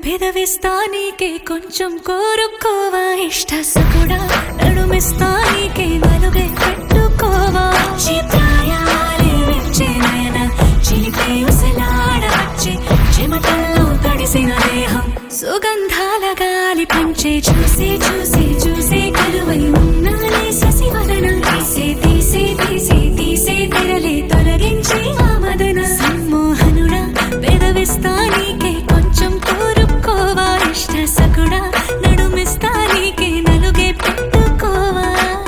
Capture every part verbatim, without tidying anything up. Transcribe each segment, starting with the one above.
పెదవిస్తా నీకే కొంచెం కోరుకోవా ఇష్ట సకుడా నడుమిస్తా నీకే నలుగే పెట్టుకోవా చిత్రాయాలే విచ్చే నయన చిలిపే ఉసలాడ వచ్చే చెమటల్లో తడిసిన దేహం సుగంధాల గాలి పంచే చూసి చూసి చూసి కలువై ఉన్నాలే శశివదన తీసే తీసే తీసే తీసే తెరలే తొలగించి ఆ మదన సమ్మోహనుడా పెదవిస్తా నీకే కొంచెం కోరుకోవా ఇష్ట సకుడా నడుమిస్తా నీకే నలుగే పెట్టుకోవా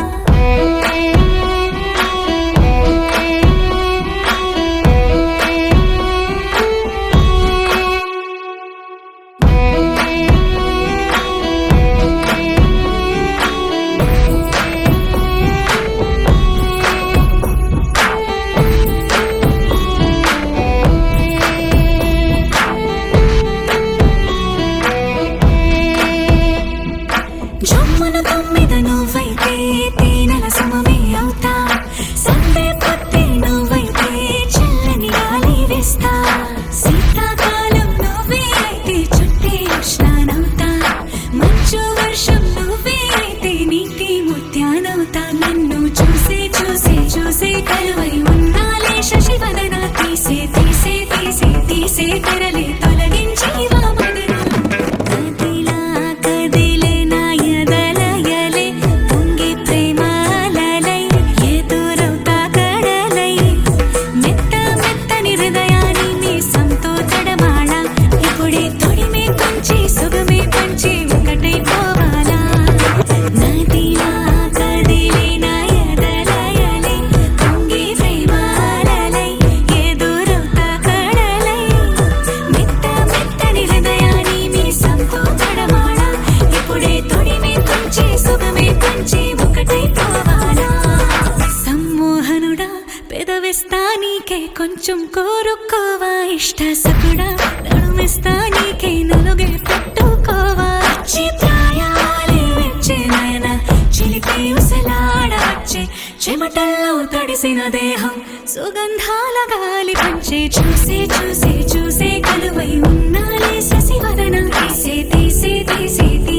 జొమ్మన తొమ్మిద నువ్వైతే తేనెల సమమే అవుతా సందే పత్తి నువ్వైతే చల్లని గాలి వేస్తా శీతాకాలం నువ్వే అయితే చుట్టే ఉష్ణానవుతా మంచు వర్షం నువ్వే అయితే నీటి ముత్యానవుతా నన్ను చూసే చూసే చూసే కలువై ఉన్నాలే శశివదన తీసే తీసే తీసే తీసే తెరలే తొలగించి వా మదన కదిలా కదిలే నా ఎదలయలే పొంగి ప్రేమాలలై ఎదురవుతా కడలై మెత్త మెత్తని హృదయాన్ని మీ సంతో తడమాళ ఇప్పుడే తొడిమే కొంచి సుగమే పంచి ఒకటై పోవాలా నదిలా కదిలే నా ఎదలయలే పొంగి ప్రేమాలలై ఎదురవుతా కడలై మెత్త మెత్తని హృదయాన్ని మీ సంతో తడమాళ ఇప్పుడే తొడిమే కొంచి సుగమే పంచి ఒకటై పోవాలా సమ్మోహనుడా పెదవిస్తా నీకే కొంచెం కోరుకోవా ఇష్ట సకుడా నడుమిస్తా నీకే నలుగే పెట్టుకోవా చిత్రాయాలే విచ్చే నయన చిలిపి ఉసలాడ వచ్చే చెమటల్లో తడిసిన దేహం సుగంధాల గాలి పంచే చూసే చూసే చూసే కలువై ఉన్నాలే శశివదన తీసే తీసే తీసే